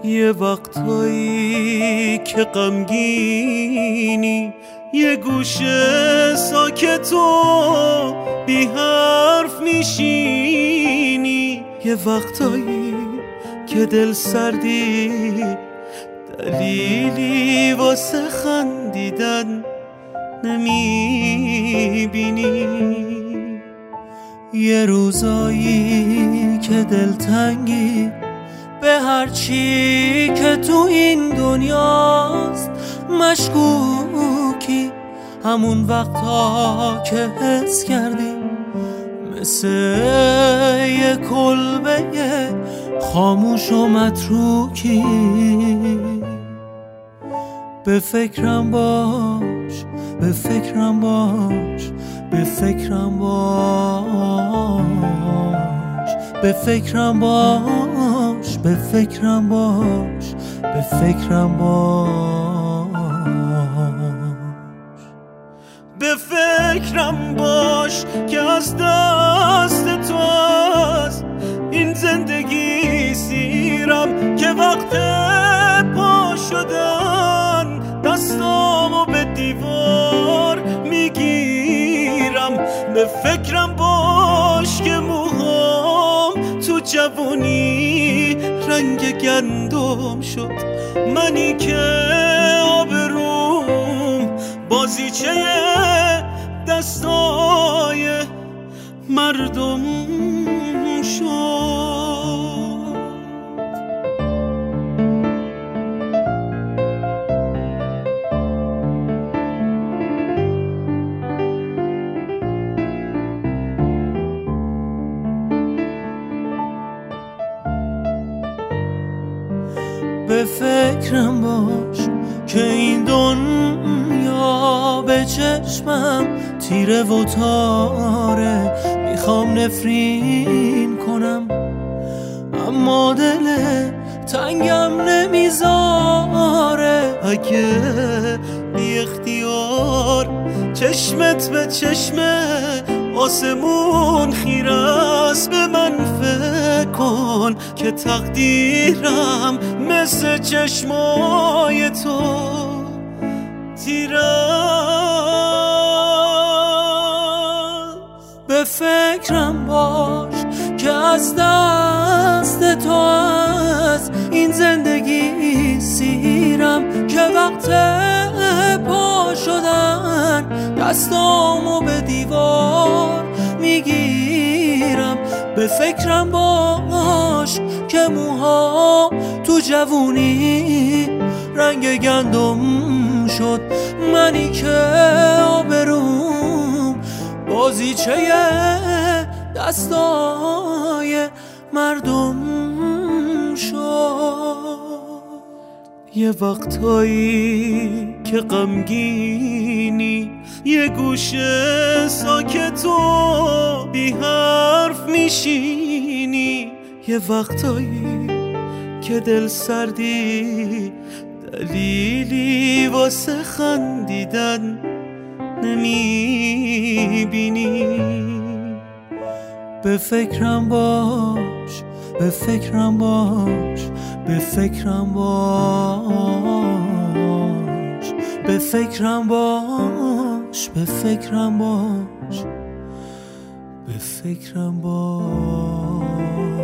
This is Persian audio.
یه وقتایی که غمگینی، یه گوشه ساکت و بی حرف میشینی، یه وقتایی که دل سردی، دلیلی واسه خندیدن نمیبینی. یه روزایی که دلتنگی به هر چی که تو این دنیاست، مشکوکی همون وقتا که حس کردی مثل یه کلبه خاموش و متروکی. به فکرم باش، به فکرم باش، به فکرم باش، به فکرم باش، به فکرم باش، به فکرم باش، به فکرم باش که از دست تو از این زندگی سیرم، که وقت پا شدن دستامو به دیوار میگیرم. به فکرم باش که موهام تو جوونی رنگ گندم شد، منی که آبروم بازیچه دستای مردم شد. به فکرم باش که این دنیا به چشمم تیره و تاره، میخوام نفرین کنم اما دل تنگم نمیذاره. اگه بی اختیار چشمت به چشم آسمون خیره است، به من فکر کن که تقدیرم مثل چشمای تو تیره است. به فکرم باش که از دست تو از این زندگی سیرم، که وقت پا شدن دستامو به دیوار میگیرم. به فکرم باش که موها تو جوونی رنگ گندم شد، منی که آبروم بازیچه دستای مردم شد. یه وقتایی که غمگینی، یه گوشه ساکت و بی حرف میشینی، یه وقتایی که دل سردی، دلیلی واسه خندیدن نمیبینی. به فکرم باش، به فکرم باش، به فکرم باش، به فکرم باش، به فکرم باش، به فکرم باش.